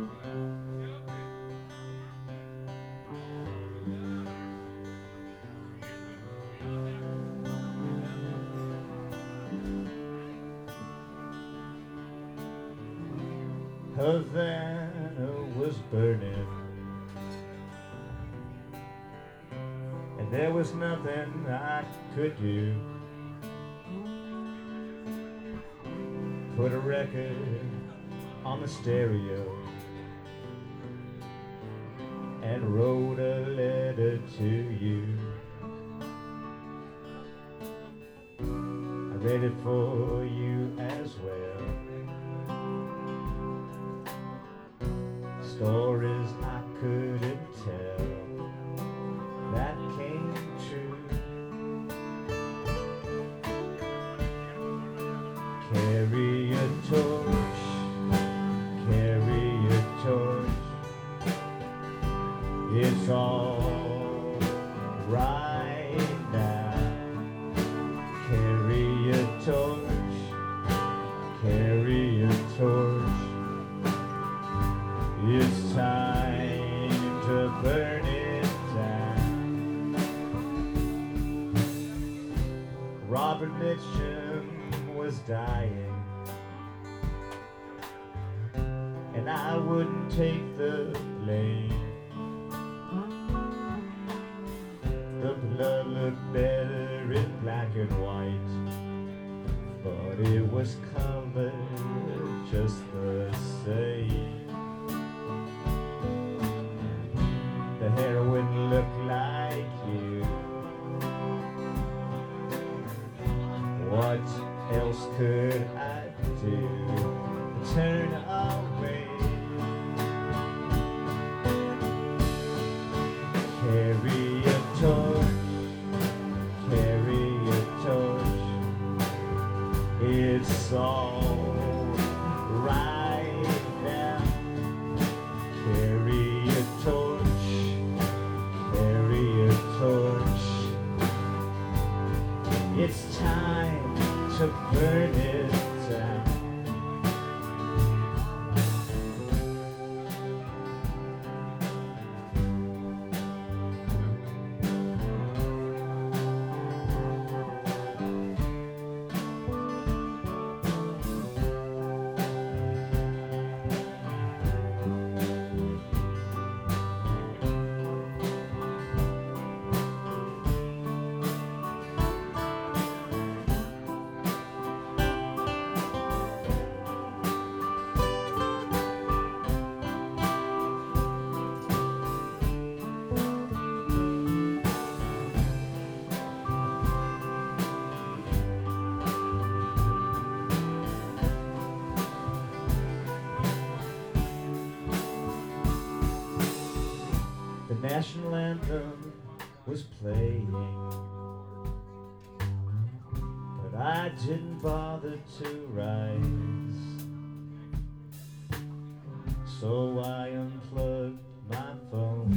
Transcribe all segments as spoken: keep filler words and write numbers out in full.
Havana was burning, and there was nothing I could do. Put a record on the stereo and wrote a letter to you. I read it for you as well. Stories I couldn't tell that came true. Carry a torch, carry a torch. It's all right now. Carry a torch, carry a torch. It's time to burn it down. Robert Mitchum was dying, and I wouldn't take the blame. The blood looked better in black and white, but it was covered just the same. The heroine looked like you. What else could I do? Turn away. Carry a torch, carry a torch. It's all right now. Carry a torch, carry a torch. It's time to burn it down. The national anthem was playing, but I didn't bother to rise. So I unplugged my phone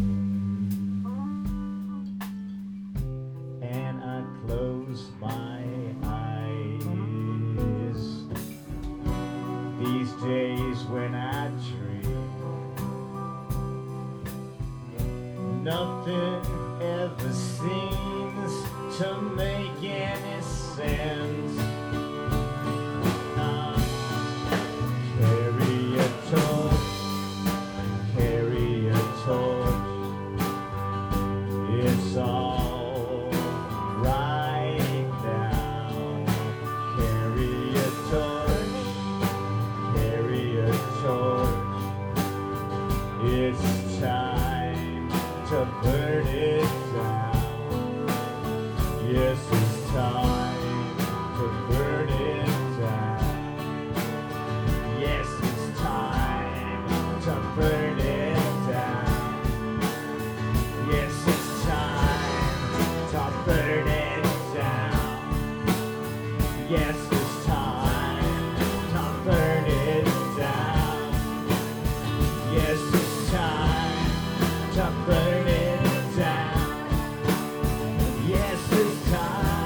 and I closed my eyes. These days when I dream, nothing ever seems to make any sense. Uh, carry a torch, carry a torch. It's all right now. Carry a torch, carry a torch. It's time to burn it down. Yes, it's time to burn it down. Yes, it's time to burn it down. Yes, it's time to burn it down. Yes, it's time to burn it down. Yes, it's time to burn it down. Yes, it's time.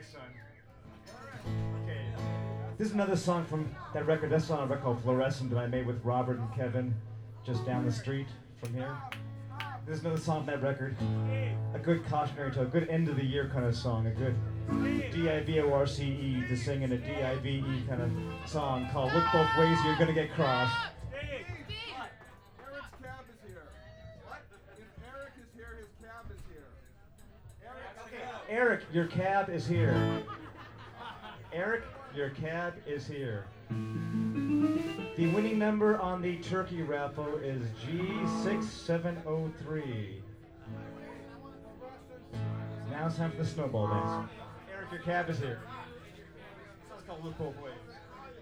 next son. Okay. This is another song from that record. That's on a record called Fluorescent that I made with Robert and Kevin just down the street from here. This is another song from that record. A good cautionary tale, a good end of the year kind of song, a good D I V O R C E to sing in a D I V E kind of song called Look Both Ways or You're Gonna Get Crossed. Eric's cab is here. What? If Eric is here, his cab is here. Eric's cab. Eric, your cab is here. Eric, your cab is here. The winning number on the turkey raffle is G six seven zero three. Now it's time for the snowball dance. Eric, your cab is here. This song's called Look Both Ways.